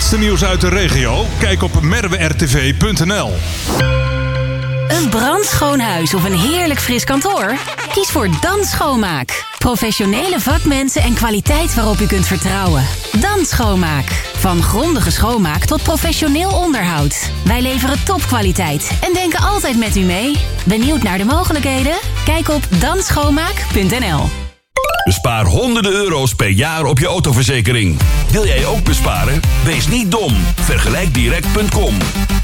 laatste nieuws uit de regio? Kijk op merwertv.nl. Een brandschoon huis of een heerlijk fris kantoor? Kies voor Dan Schoonmaak. Professionele vakmensen en kwaliteit waarop u kunt vertrouwen. Dan Schoonmaak. Van grondige schoonmaak tot professioneel onderhoud. Wij leveren topkwaliteit en denken altijd met u mee. Benieuwd naar de mogelijkheden? Kijk op danschoonmaak.nl. Bespaar honderden euro's per jaar op je autoverzekering. Wil jij ook besparen? Wees niet dom. Vergelijkdirect.com.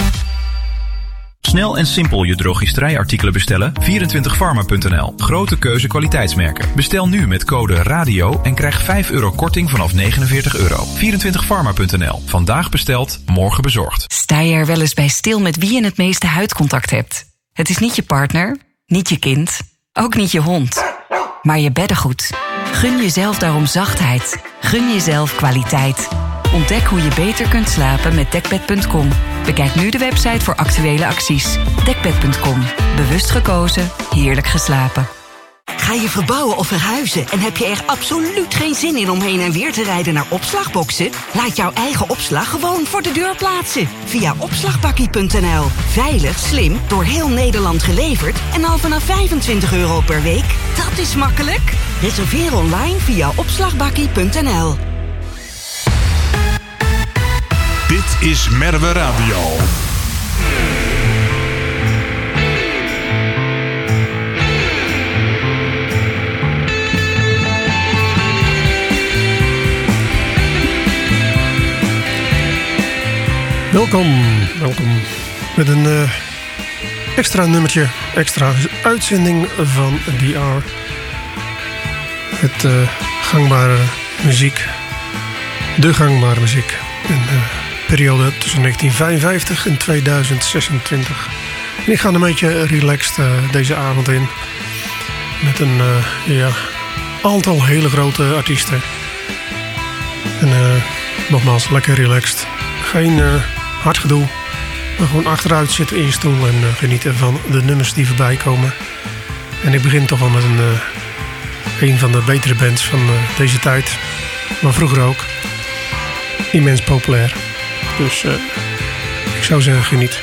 Snel en simpel je drogisterijartikelen bestellen? 24pharma.nl. Grote keuze kwaliteitsmerken. Bestel nu met code RADIO en krijg €5 korting vanaf €49. 24pharma.nl. Vandaag besteld, morgen bezorgd. Sta je er wel eens bij stil met wie je het meeste huidcontact hebt? Het is niet je partner, niet je kind, ook niet je hond, maar je beddengoed. Gun jezelf daarom zachtheid. Gun jezelf kwaliteit. Ontdek hoe je beter kunt slapen met Dekbed.com. Bekijk nu de website voor actuele acties. Dekbed.com. Bewust gekozen, heerlijk geslapen. Ga je verbouwen of verhuizen en heb je er absoluut geen zin in om heen en weer te rijden naar opslagboxen? Laat jouw eigen opslag gewoon voor de deur plaatsen. Via opslagbakkie.nl. Veilig, slim, door heel Nederland geleverd en al vanaf €25 per week. Dat is makkelijk. Reserveer online via opslagbakkie.nl. Dit is Merwe Radio. Welkom met een extra nummertje, extra uitzending van DR. Het gangbare muziek, de gangbare muziek. In de periode tussen 1955 en 2026. En ik ga een beetje relaxed deze avond in. Met een aantal hele grote artiesten. En nogmaals, lekker relaxed. Geen hard gedoe. Maar gewoon achteruit zitten in je stoel en genieten van de nummers die voorbij komen. En ik begin toch wel met een van de betere bands van deze tijd. Maar vroeger ook. Immens populair. Dus ik zou zeggen, geniet.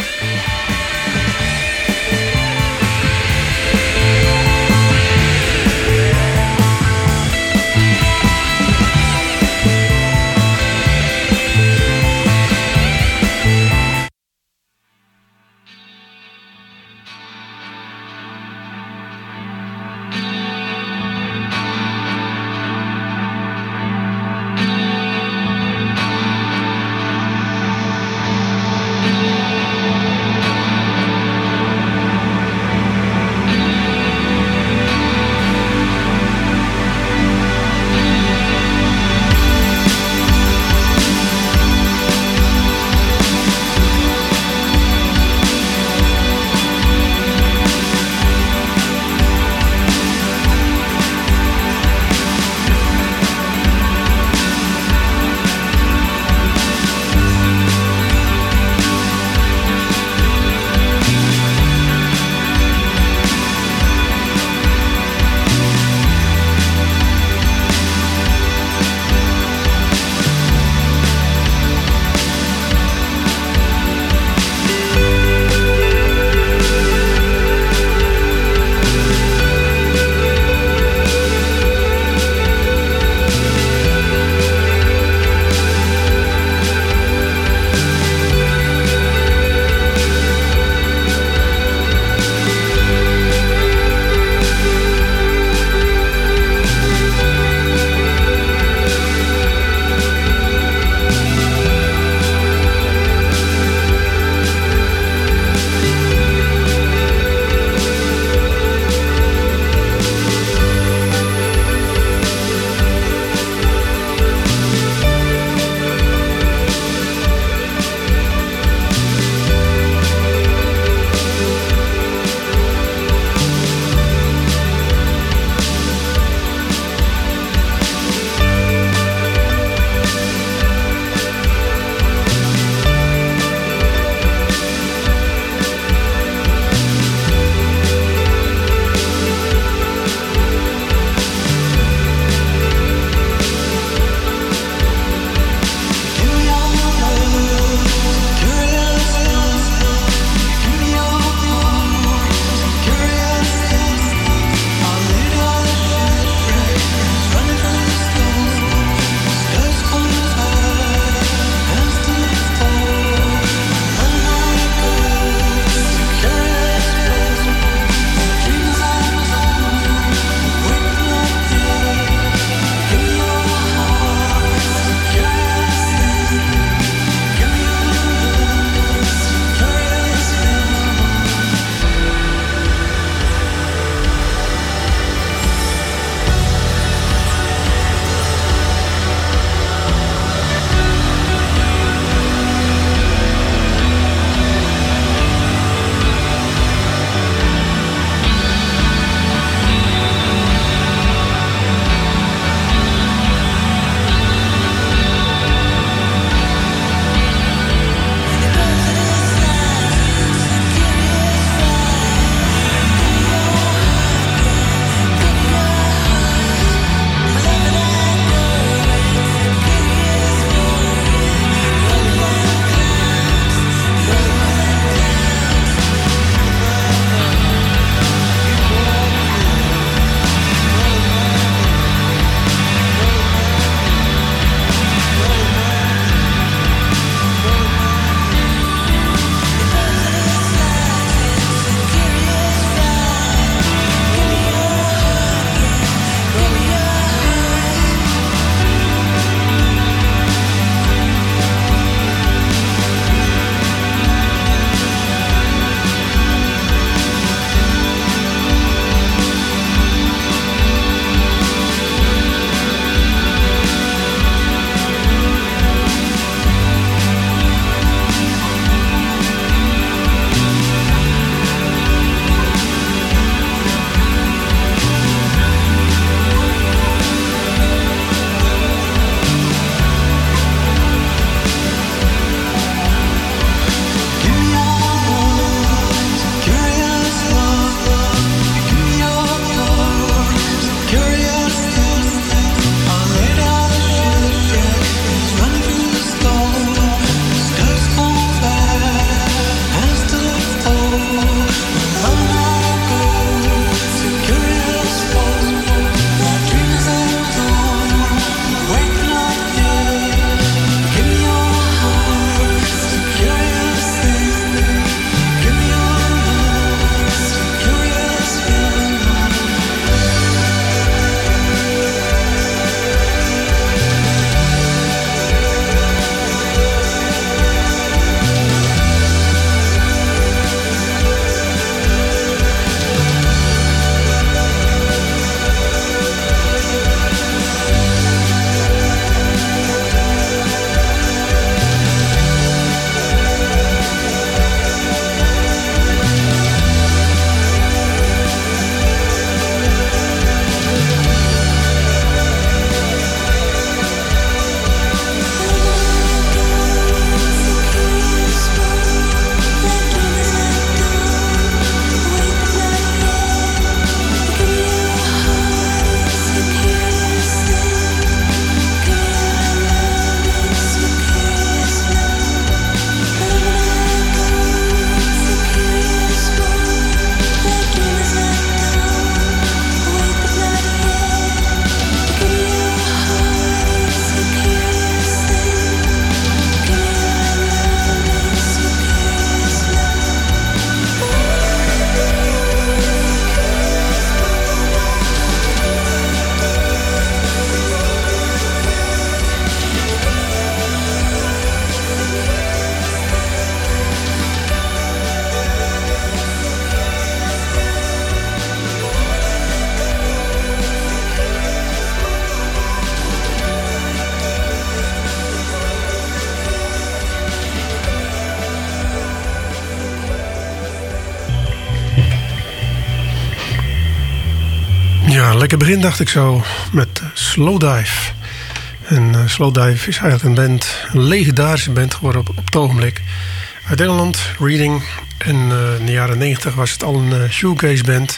lekker begin dacht ik zo met Slowdive. En Slowdive is eigenlijk een legendarische band geworden op het ogenblik. Uit Engeland, Reading. En in de jaren 90 was het al een shoegaze band.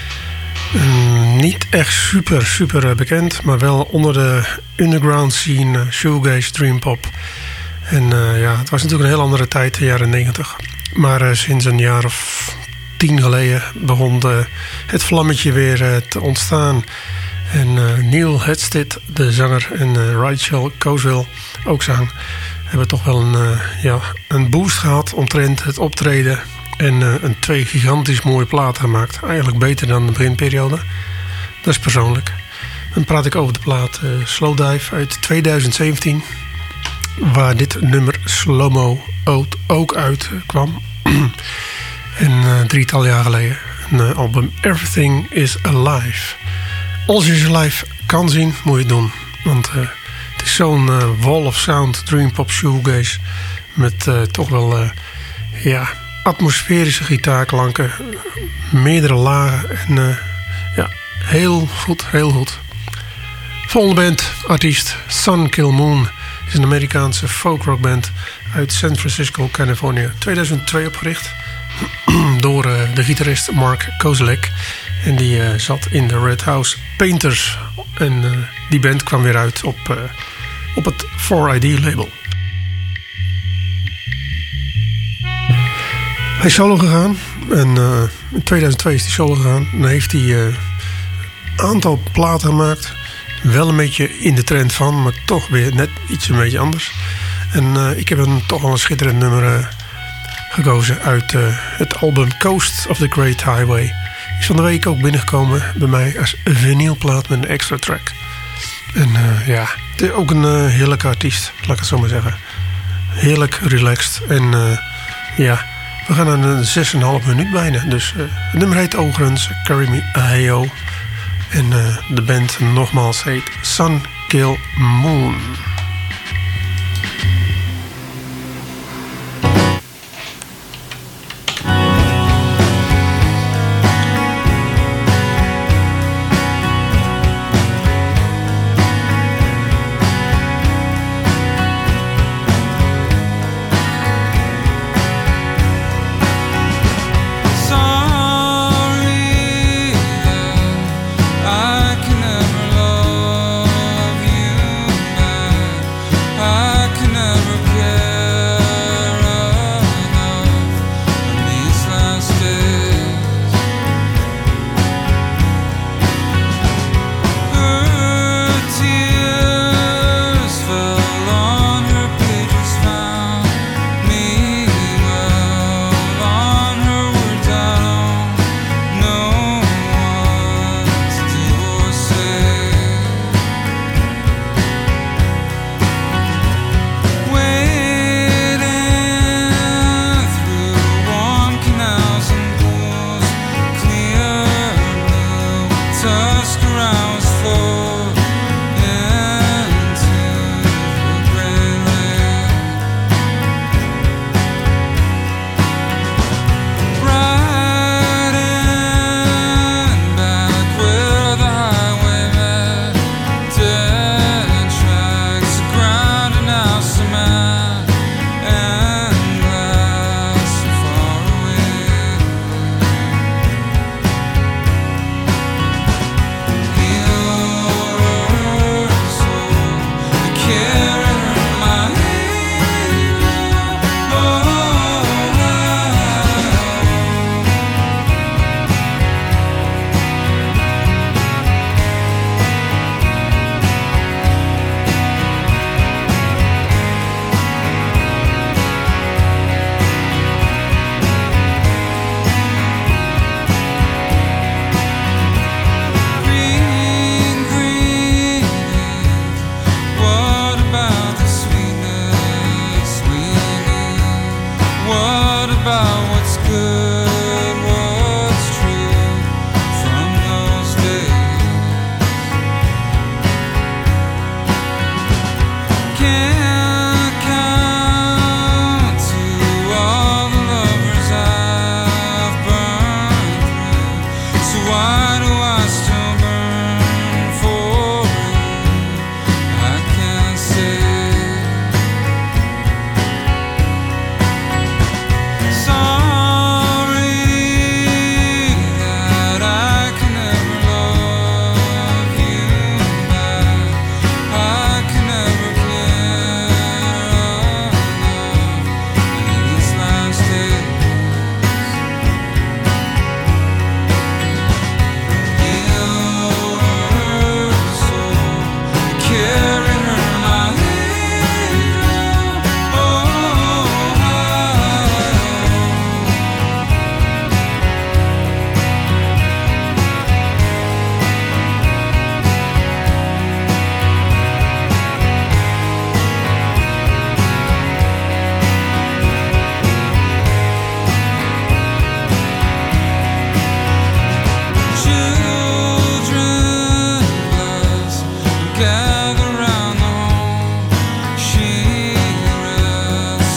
Niet echt super bekend, maar wel onder de underground scene, shoegaze, dreampop. En het was natuurlijk een heel andere tijd, de jaren 90. Maar sinds een jaar of 10 geleden begon het vlammetje weer te ontstaan. En Neil Hedstead, de zanger, en Rachel Coswell, ook zang, hebben toch wel een boost gehad omtrent het optreden. En een 2 gigantisch mooie platen gemaakt. Eigenlijk beter dan de beginperiode. Dat is persoonlijk. Dan praat ik over de plaat Slowdive uit 2017. Waar dit nummer Slow Mo ook uit kwam. En 3-tal jaar geleden. Een album Everything is Alive. Als je ze live kan zien, moet je het doen. Want het is zo'n wall of sound, dreampop shoegaze. Met toch wel atmosferische gitaarklanken. Meerdere lagen. En heel goed. Volgende band, artiest Sun Kill Moon. Is een Amerikaanse folkrockband uit San Francisco, Californië. 2002 opgericht door de gitarist Mark Kozelek. En die zat in de Red House Painters. En die band kwam weer uit op het 4ID label. Hij is solo gegaan. En in 2002 is hij solo gegaan. Dan heeft hij een aantal platen gemaakt. Wel een beetje in de trend van, maar toch weer net iets een beetje anders. En ik heb toch wel een schitterend nummer gekozen uit het album Coast of the Great Highway. Is van de week ook binnengekomen bij mij als vinylplaat met een extra track. En het is ook een heerlijke artiest, laat ik het zo maar zeggen. Heerlijk relaxed. En we gaan aan een 6,5 minuut bijna. Dus het nummer heet overigens Carry Me Aheo. En de band nogmaals heet Sun Kill Moon. Why do I still burn?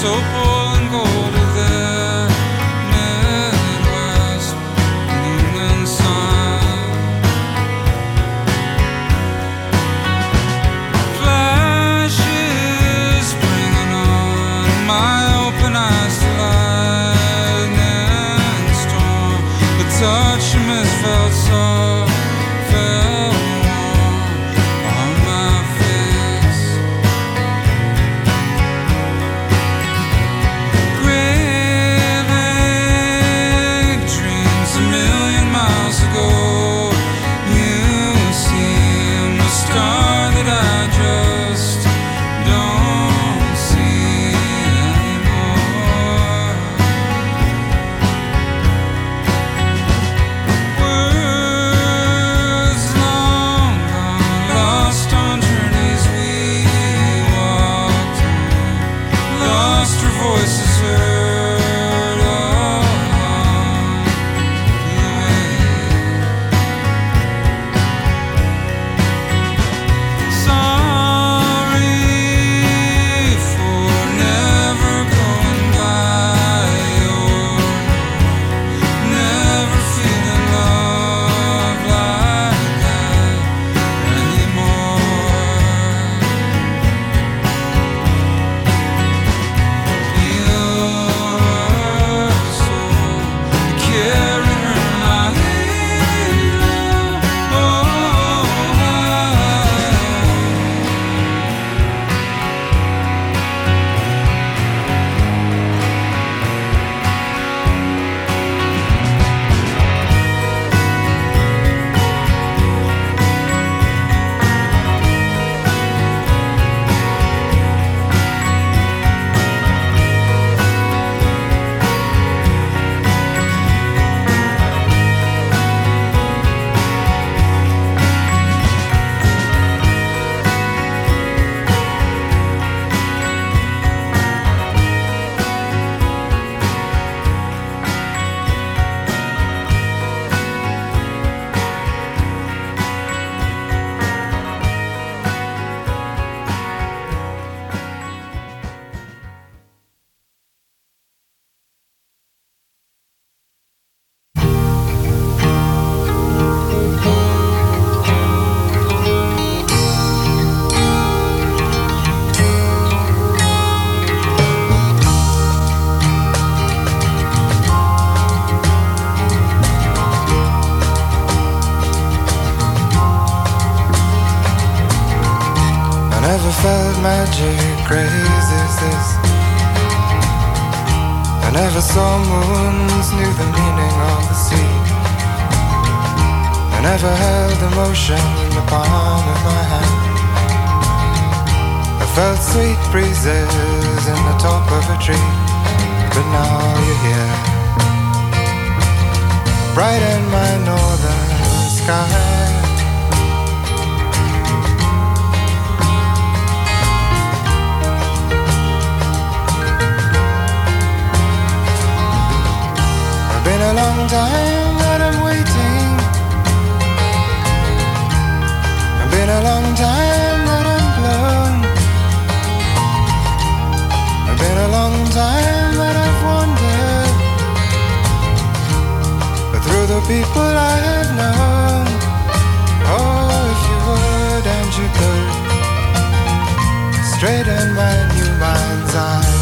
felt magic crazy as this. I never saw moons, knew the meaning of the sea. I never held emotion in the palm of my hand. I felt sweet breezes in the top of a tree. But now you're here, bright in my northern sky. Been a long time that I'm waiting. It's been a long time that I'm blown. It's been a long time that I've wandered, but through the people I have known. Oh, if you would and you could, straighten my new mind's eye.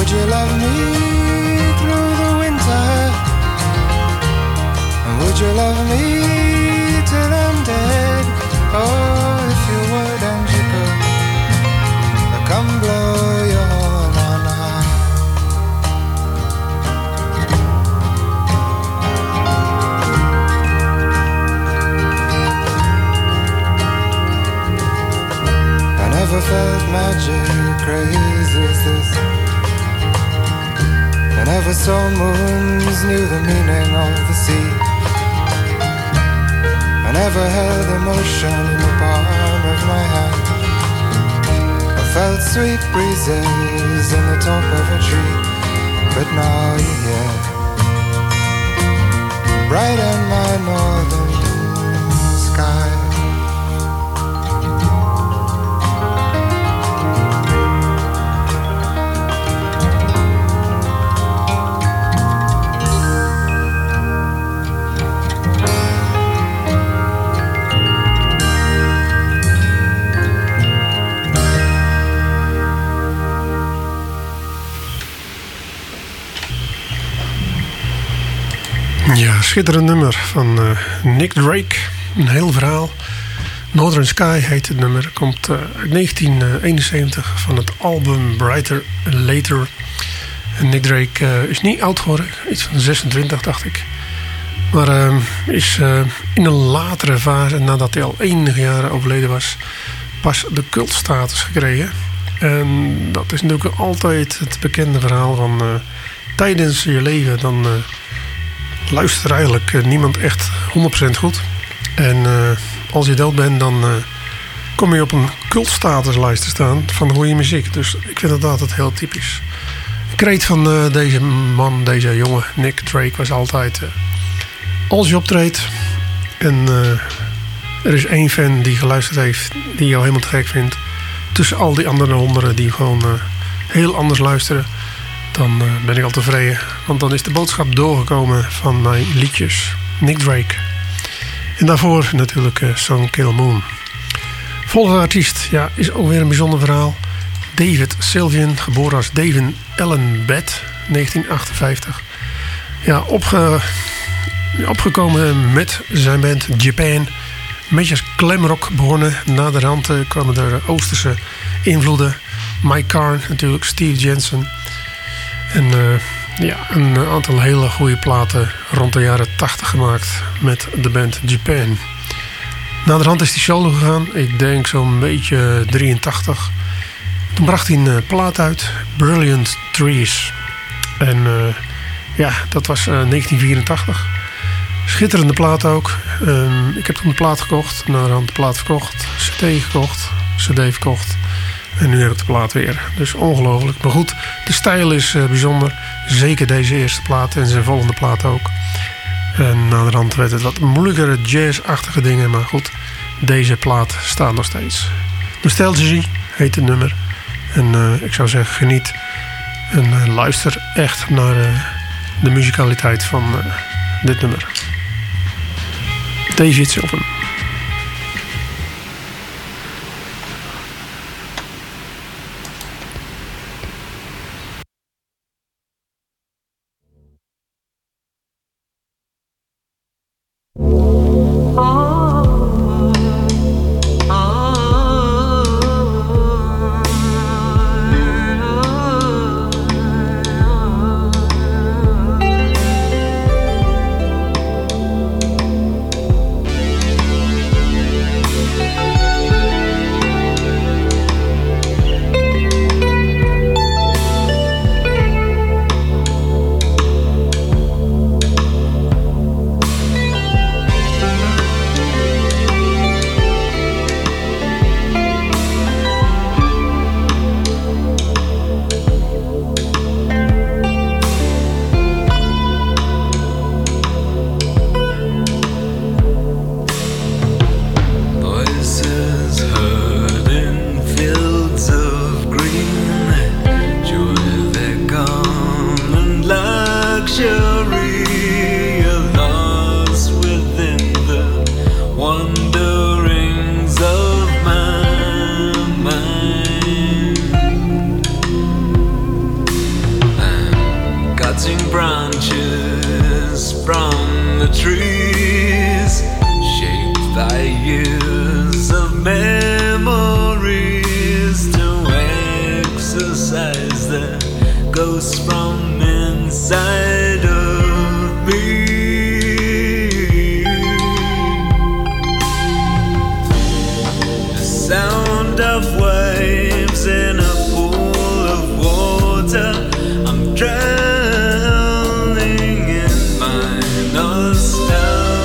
would you love me through the winter? And would you love me till I'm dead? Oh, if you would and you could, come blow your horn on high. I never felt magic crazy as this. I never saw moons, knew the meaning of the sea. I never held emotion in the palm of my hand. I felt sweet breezes in the top of a tree. But now you're here, bright in my northern sky. Ja, schitterend nummer van Nick Drake. Een heel verhaal. Northern Sky heet het nummer. Komt uit 1971 van het album Brighter Later. En Nick Drake is niet oud geworden. Iets van 26 dacht ik. Maar is in een latere fase, nadat hij al enige jaren overleden was, pas de cultstatus gekregen. En dat is natuurlijk altijd het bekende verhaal van tijdens je leven dan luistert eigenlijk niemand echt 100% goed. En als je dood bent, dan kom je op een cultstatuslijst te staan van goede muziek. Dus ik vind dat altijd heel typisch. De kreet van deze man, deze jongen, Nick Drake, was altijd als je optreedt en er is één fan die geluisterd heeft, die jou helemaal te gek vindt, tussen al die andere honderden die gewoon heel anders luisteren, dan ben ik al tevreden. Want dan is de boodschap doorgekomen van mijn liedjes. Nick Drake. En daarvoor natuurlijk Song Kill Moon. Volgende artiest, ja, is ook weer een bijzonder verhaal. David Sylvian, geboren als David Allen Bett, 1958. Ja, opgekomen met zijn band Japan. Een beetje als glamrock begonnen. Naderhand kwamen er Oosterse invloeden. Mike Carn natuurlijk, Steve Jensen. En ja, een aantal hele goede platen rond de jaren 80 gemaakt met de band Japan. Naderhand is hij solo gegaan, ik denk zo'n beetje 83. Toen bracht hij een plaat uit, Brilliant Trees. En ja, dat was 1984. Schitterende plaat ook. Ik heb toen de plaat gekocht, naderhand de plaat verkocht, cd gekocht, cd verkocht. En nu heb ik de plaat weer. Dus ongelooflijk. Maar goed, de stijl is bijzonder. Zeker deze eerste plaat en zijn volgende plaat ook. En naderhand werd het wat moeilijkere jazz-achtige dingen. Maar goed, deze plaat staat nog steeds. Nostalgie heet het nummer. En ik zou zeggen, geniet. En luister echt naar de muzikaliteit van dit nummer. David Sylvian. trees, shaped by years of memories, to exercise the ghosts from inside of me. The sound of waves in a pool of water, I'm drowning in my nostalgia.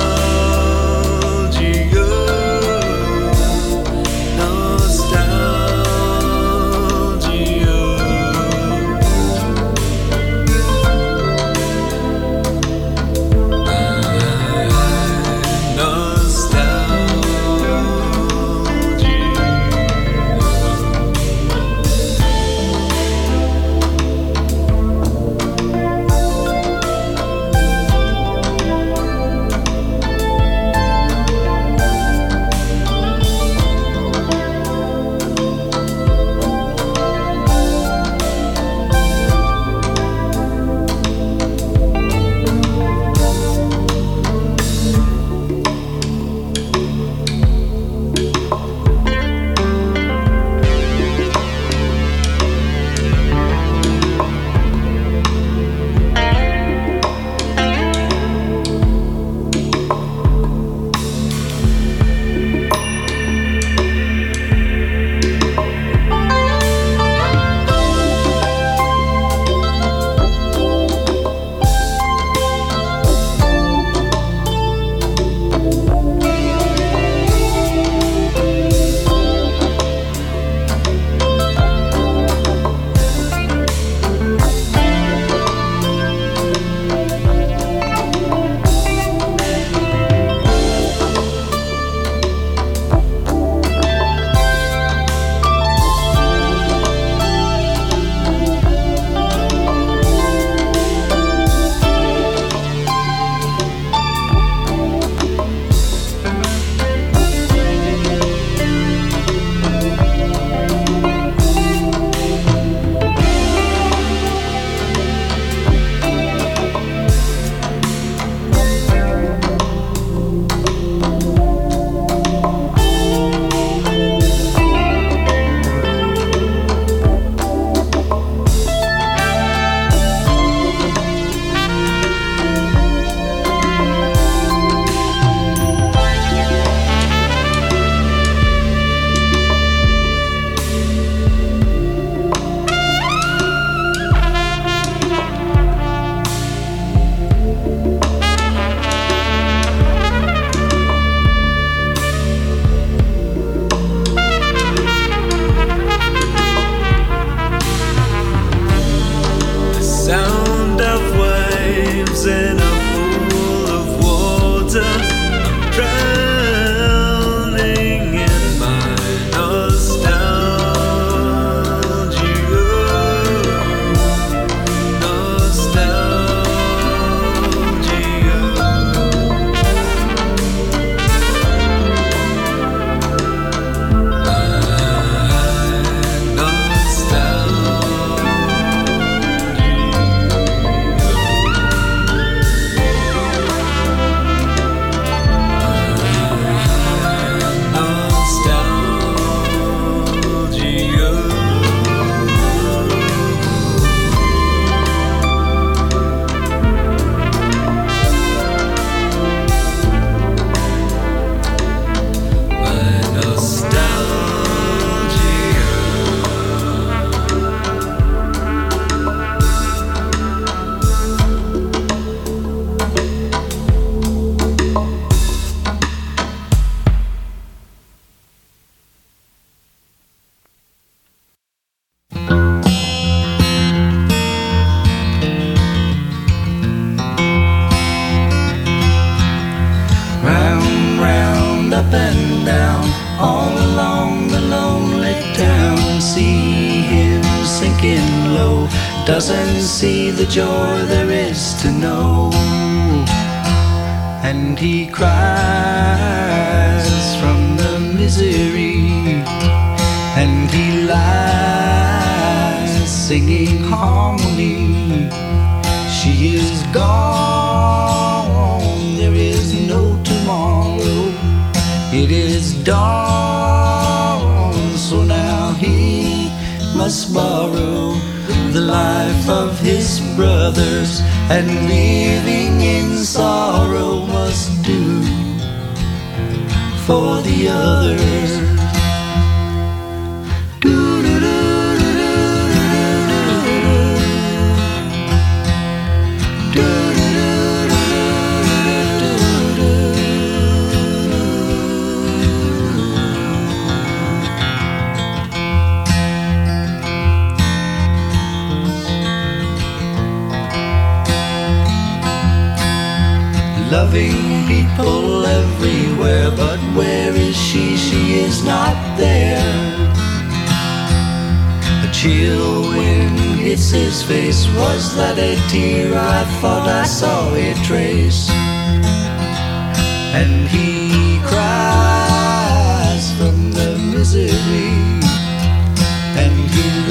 Doesn't see the joy there is to know, and he cries from the misery, and he lies singing harmony. She is gone, there is must borrow the life of his brothers, and living in sorrow must do for the others. Loving people everywhere, but where is she? She is not there. A chill wind hits his face. Was that a tear? I thought I saw a trace. And he cries from the misery, and he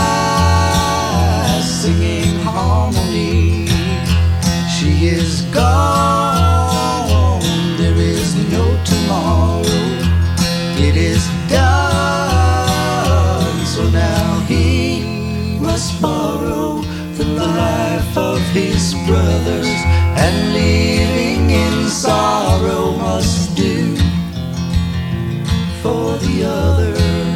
lies singing harmony. She is gone. It is done, so now he must borrow the life of his brothers, and living in sorrow must do for the others.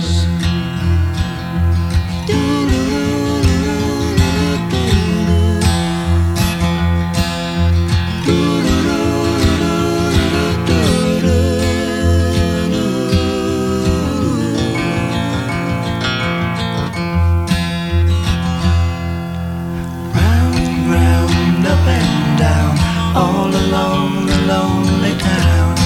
All along the lonely town.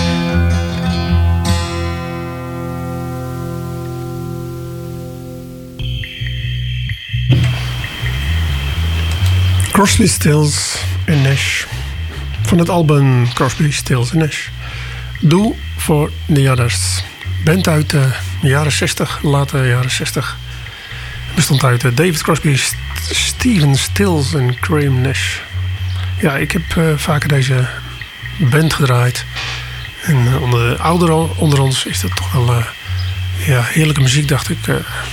Crosby, Stills en Nash. Van het album Crosby, Stills en Nash. Do for the Others. Band uit de jaren 60, late jaren 60. Bestond uit David Crosby, Stephen Stills en Graham Nash. Ja, ik heb vaker deze band gedraaid. En onder de ouderen onder ons is dat toch wel heerlijke muziek, dacht ik.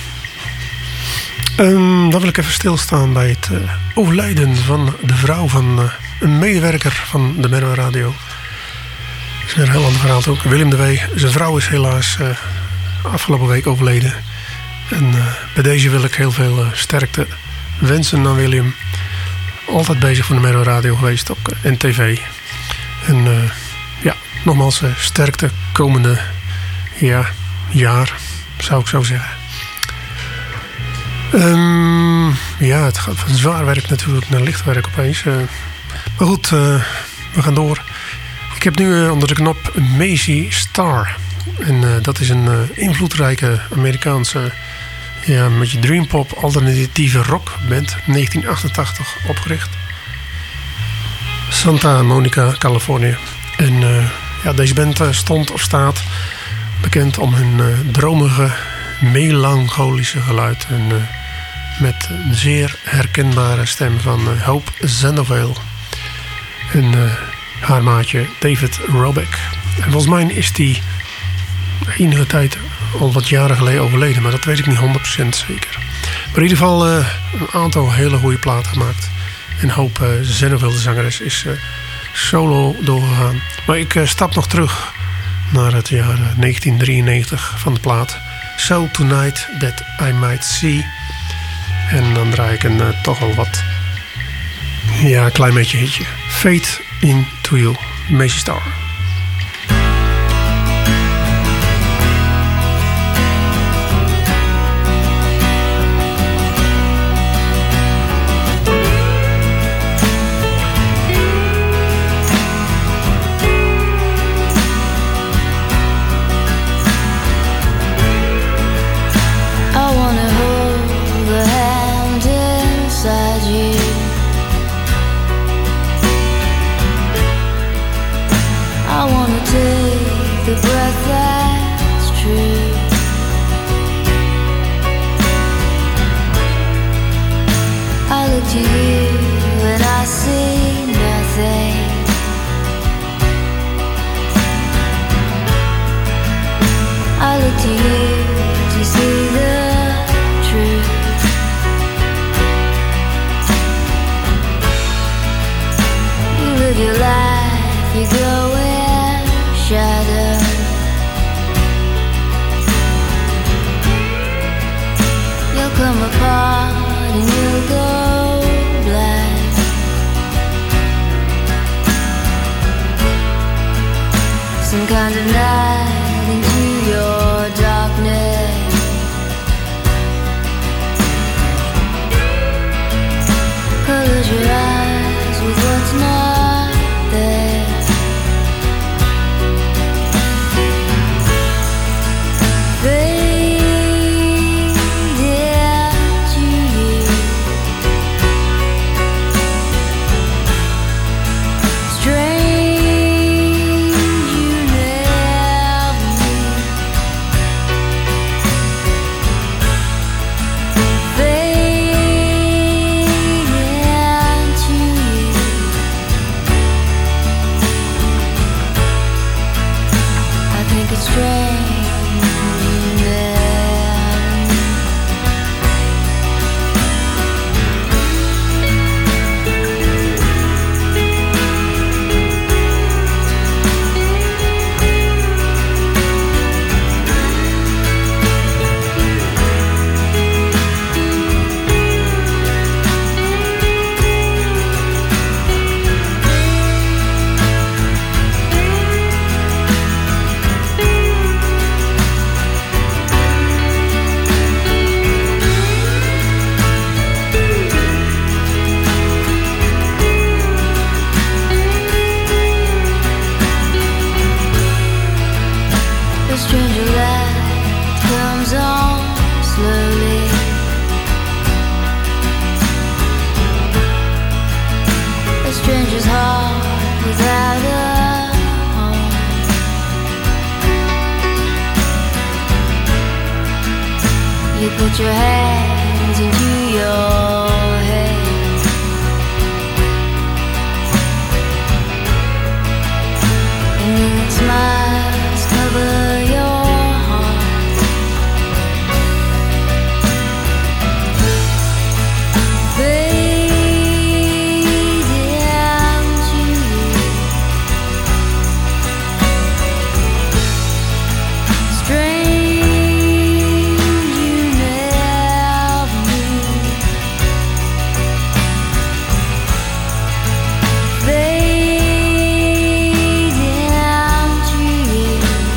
Dan wil ik even stilstaan bij het overlijden van de vrouw van een medewerker van de Merwe Radio. Dat is weer een heel ander verhaal ook. Willem de W. Zijn vrouw is helaas afgelopen week overleden. En bij deze wil ik heel veel sterkte wensen aan William. Altijd bezig voor de Merwe Radio geweest, ook en tv. En nogmaals sterkte komende jaar, zou ik zo zeggen. Het gaat van zwaar werk natuurlijk naar licht werk opeens. Maar goed, we gaan door. Ik heb nu onder de knop Maisie Starr. En dat is een invloedrijke Amerikaanse een beetje dreampop alternatieve rockband. 1988 opgericht. Santa Monica, Californië. En deze band stond of staat bekend om hun dromige, melancholische geluid. En met een zeer herkenbare stem van Hope Zendovale. En haar maatje David Robeck. En volgens mij is die enige tijd al wat jaren geleden overleden, maar dat weet ik niet 100% zeker. Maar in ieder geval een aantal hele goede platen gemaakt. En Hope Zendovale, de zangeres, is solo doorgegaan. Maar ik stap nog terug naar het jaar 1993 van de plaat So Tonight That I Might See. En dan draai ik een toch wel wat klein beetje hitje. Fade Into You, Maisie Starr. I look to you to see the truth. put your hands into your head. And then smiles cover your heart. Fade down to you. Strange you never knew. Fade down to you.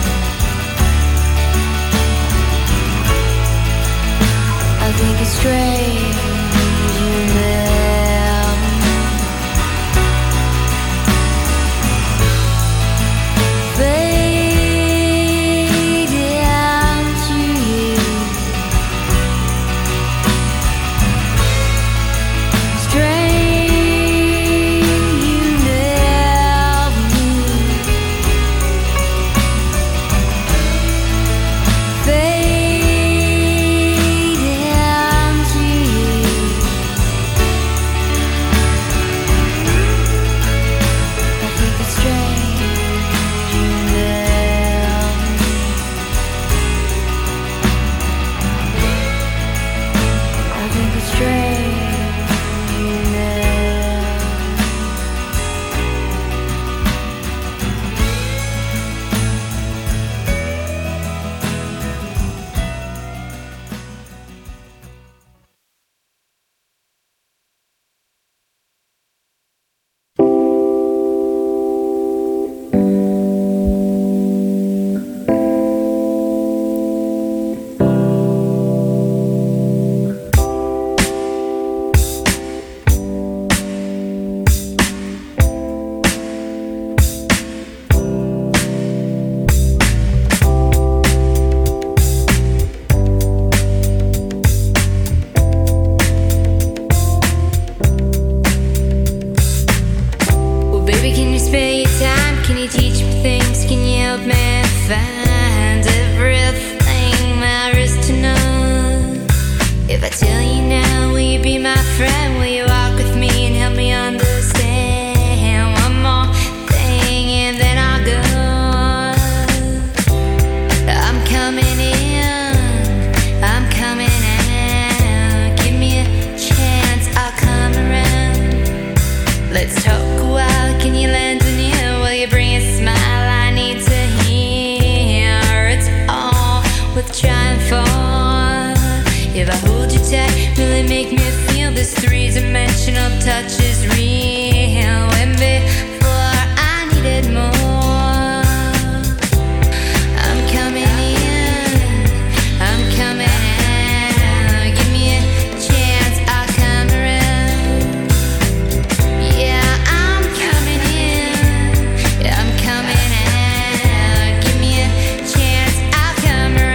I think it's strange you never knew. Fade down to you. Strange you never knew. Fade down to you. I think it's strange you never knew. I think it's strange you never. Well, baby, can you spare your time? Can you teach me things? Can you help me find everything there is to know? If I tell you now, will you be my friend? Will you walk with me and help me understand one more thing and then I'll go? I'm coming in, I'm coming out. Give me a chance, I'll come around. Let's talk a while, can you lend an ear? Will you bring a smile? I need to hear. It's all worth trying for. If I hold you tight, will it make me feel this three-dimensional touch is real? When before I needed more. I'm coming in, I'm coming out. Give me a chance, I'll come around. Yeah, I'm coming in, I'm coming out. Give me a chance, I'll come around.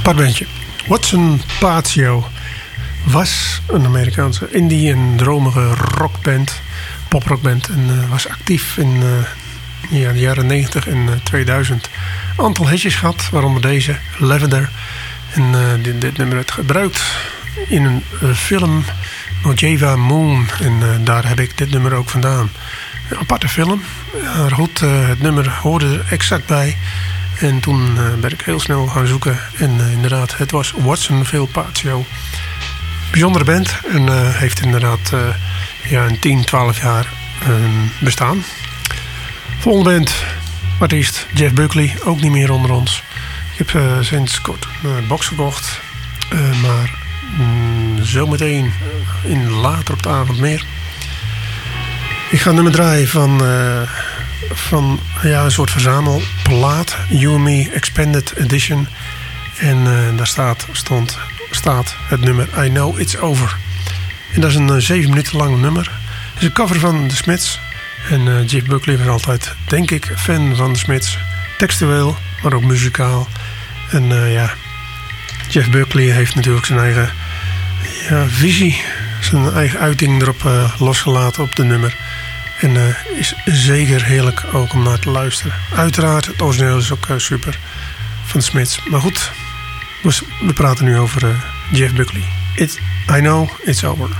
apart bandje. Watson Patio was een Amerikaanse indie- en dromige rockband, poprockband. En was actief in de jaren 90 en 2000. Een aantal hitjes gehad, waaronder deze, Lavender. En dit nummer werd gebruikt in een film, Nojava Moon. En daar heb ik dit nummer ook vandaan. Een aparte film. Maar goed, het nummer hoorde er exact bij. En toen ben ik heel snel gaan zoeken. En inderdaad, het was Watsonville Patio. Bijzondere band. En heeft inderdaad een 10, 12 jaar bestaan. Volgende band, artiest Jeff Buckley. Ook niet meer onder ons. Ik heb sinds kort een box gekocht. Maar zometeen later op de avond meer. Ik ga nummer draaien van een soort verzamelplaat. You and Me Expanded Edition. En daar staat het nummer I Know It's Over. En dat is een 7 minuten lang nummer. Het is een cover van de Smiths. En Jeff Buckley was altijd, denk ik, fan van de Smiths. Textueel, maar ook muzikaal. En Jeff Buckley heeft natuurlijk zijn eigen visie. Zijn eigen uiting erop losgelaten op de nummer. En is zeker heerlijk ook om naar te luisteren. Uiteraard, het origineel is ook super van de Smiths. Maar goed, we praten nu over Jeff Buckley. I Know It's Over.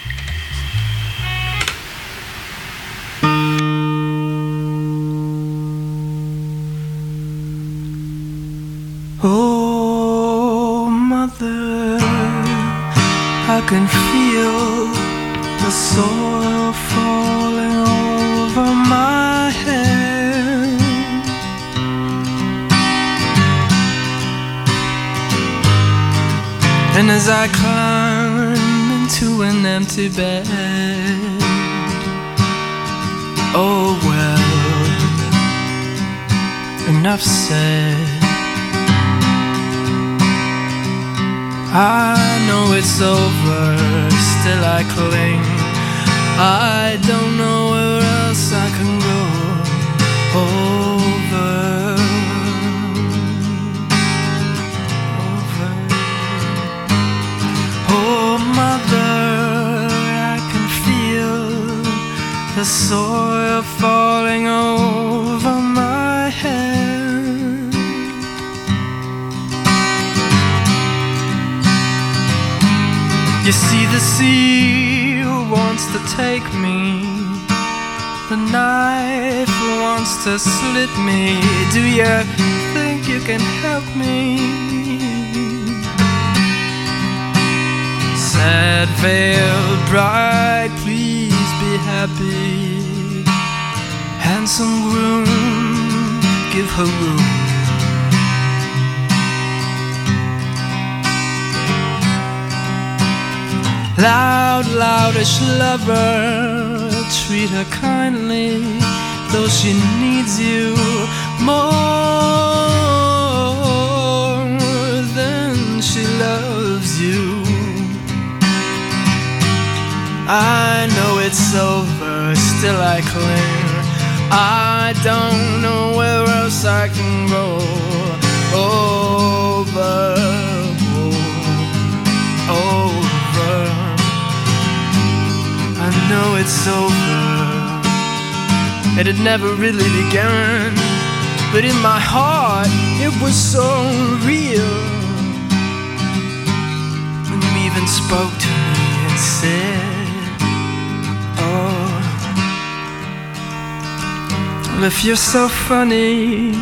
Oh, mother, I can feel the soil falling over my head. And as I climb into an empty bed, oh well, enough said. I know it's over, still I cling. I don't know where else I can go. Over. Oh, mother, I can feel the soil falling over my head. You see, the sea wants to take me, the knife wants to slit me. Do you think you can help me? Sad veiled bride, please be happy. Handsome groom, give her room. Loud, loudish lover, treat her kindly, though she needs you more than she loves you. I know it's over, still I cling. I don't know where else I can go. Over, over. I know it's over. It had never really begun, but in my heart it was so real. When you even spoke to me and said, oh, well, if you're so funny,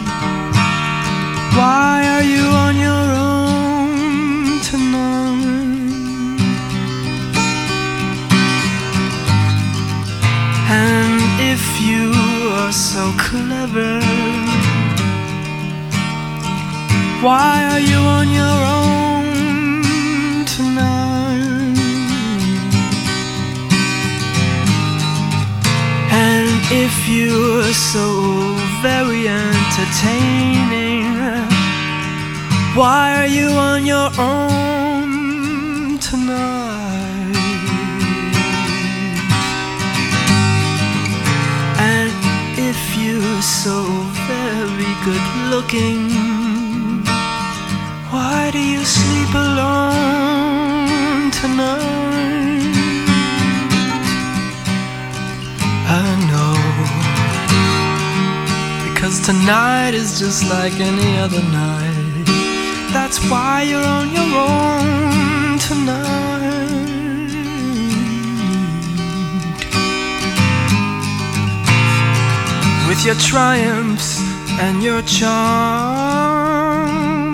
why are you on your own tonight? And if you are so clever, why are you on your own tonight? And if you are so very entertaining, why are you on your own tonight? And if you're so very good looking, why Why do you sleep alone tonight? I know, because tonight is just like any other night. That's why you're on your own tonight. With your triumphs and your charm,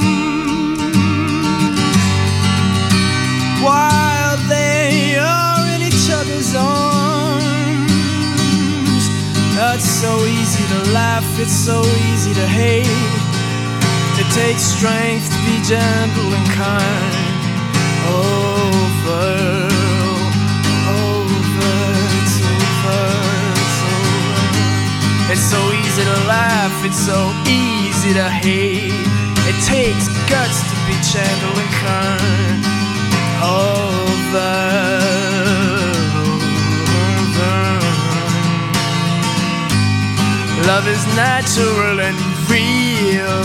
while they are in each other's arms. It's so easy to laugh, it's so easy to hate. It takes strength to be gentle and kind. Over, it's over. It's so easy to laugh, it's so easy to hate. It takes guts to be gentle and kind. Over. Love is natural and real,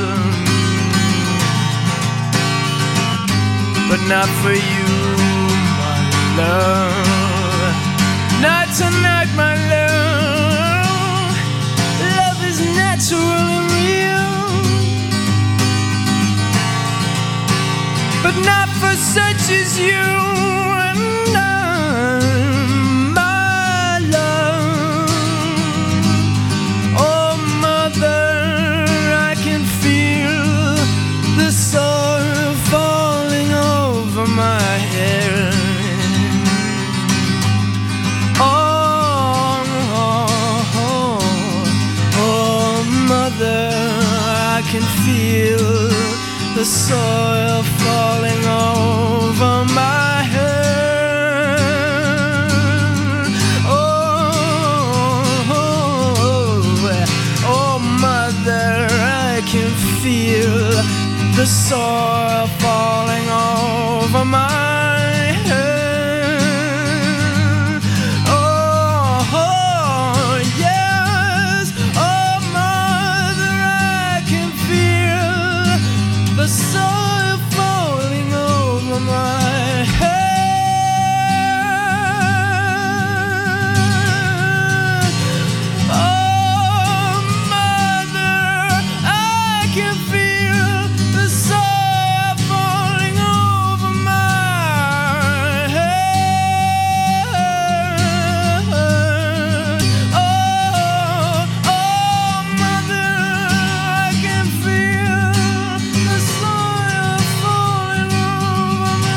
but not for you, my love. Not tonight, my love. Love is natural and real, but not for such as you and I, my love. Oh, mother, I can feel the soil falling over my head. Oh, mother, I can feel the soil falling over my head. Oh, mother, I can feel the soil falling over my head. Oh, yes. Oh, mother, I can feel the soil falling over my head. Oh, mother, I can feel the soil falling over my head. Oh, mother, I can feel the soil falling over my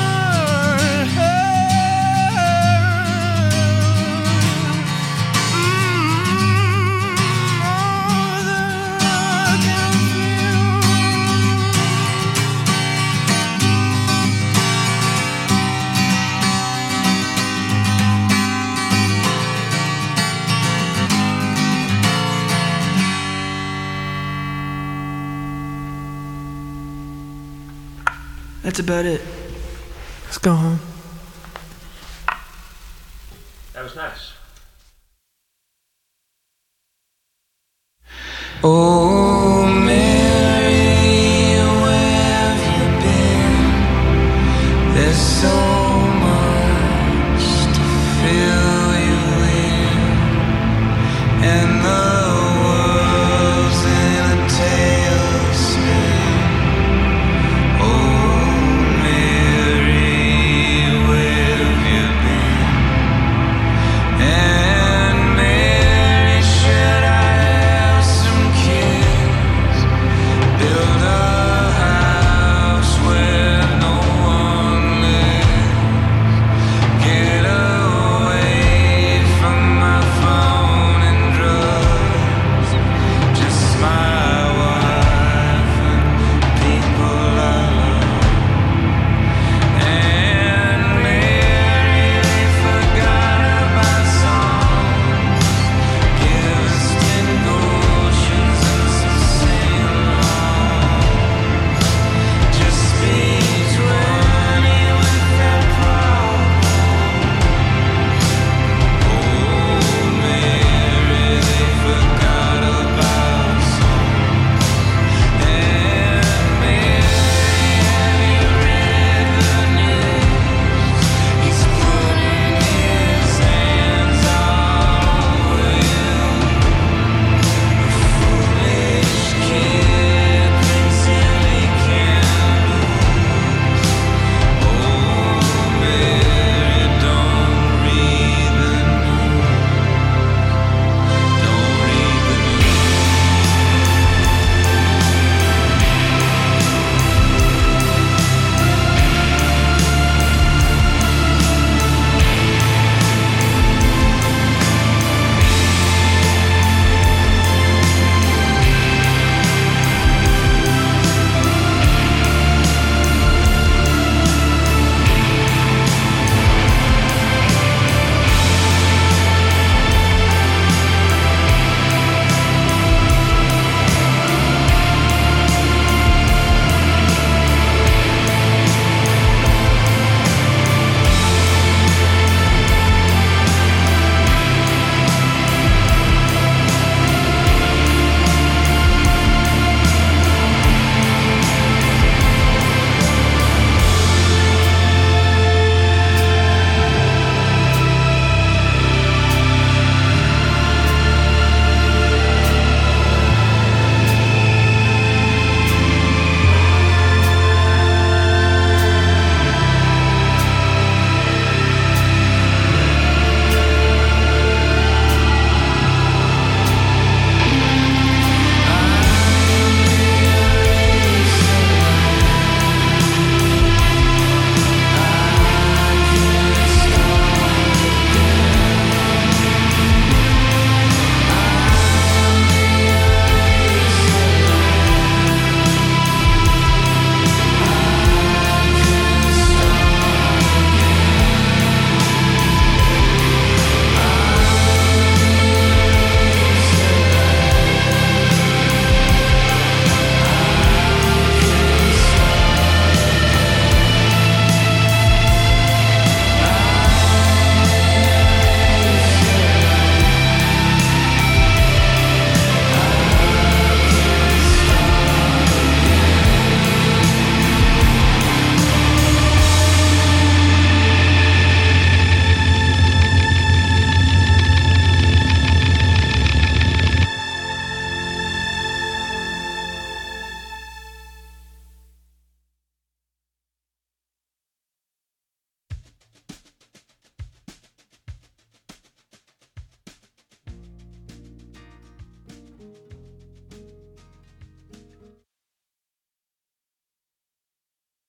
That's about it. Let's go home. That was nice. Oh.